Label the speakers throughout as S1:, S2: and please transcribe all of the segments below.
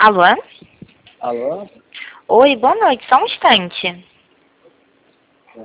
S1: Alô?
S2: Alô?
S1: Oi, boa noite. Só um instante.
S2: Tá.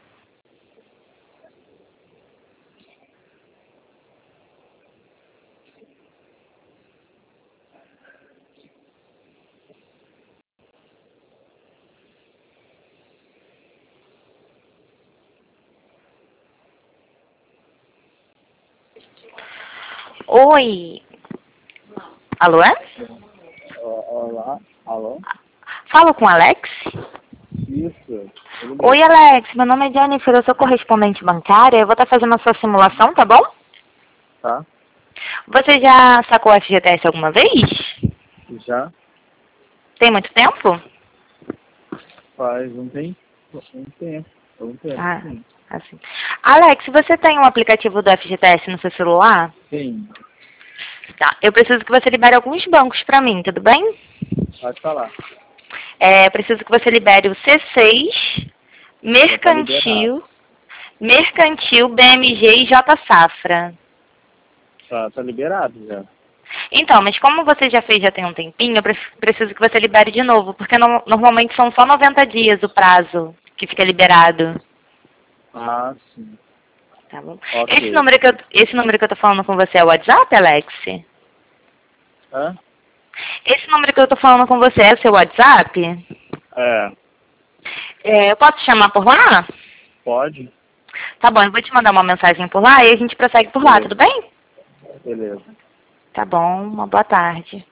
S1: Oi. Alô?
S2: Olá? Alô?
S1: Falo com o Alex?
S2: Isso. Tudo bem?
S1: Oi, Alex. Meu nome é Jennifer. Eu sou correspondente bancária. Eu vou estar fazendo a sua simulação, tá bom?
S2: Tá?
S1: Você já sacou a FGTS alguma vez?
S2: Já
S1: Tem muito tempo?
S2: faz um tempo.
S1: Ah,
S2: Sim.
S1: assim. Alex, você tem um aplicativo do FGTS no seu celular?
S2: Sim.
S1: Tá. Eu preciso que você libere alguns bancos pra mim, tudo bem?
S2: Pode falar.
S1: Preciso que você libere o C6,
S2: Já tá liberado.
S1: Mercantil, BMG e J Safra.
S2: Tá liberado já.
S1: Então, mas como você já fez já tem um tempinho, eu preciso que você libere de novo, porque normalmente são só 90 dias o prazo que fica liberado.
S2: Ah, sim.
S1: Tá bom?
S2: Ok.
S1: Esse número que eu tô falando com você é o WhatsApp, Alex?
S2: Hã?
S1: Esse número que eu tô falando com você é o seu WhatsApp?
S2: É.
S1: Eu posso te chamar por lá?
S2: Pode?
S1: Tá bom, eu vou te mandar uma mensagem por lá e a gente prossegue por lá,
S2: Beleza.
S1: tudo bem?
S2: Beleza.
S1: Tá bom, uma boa tarde.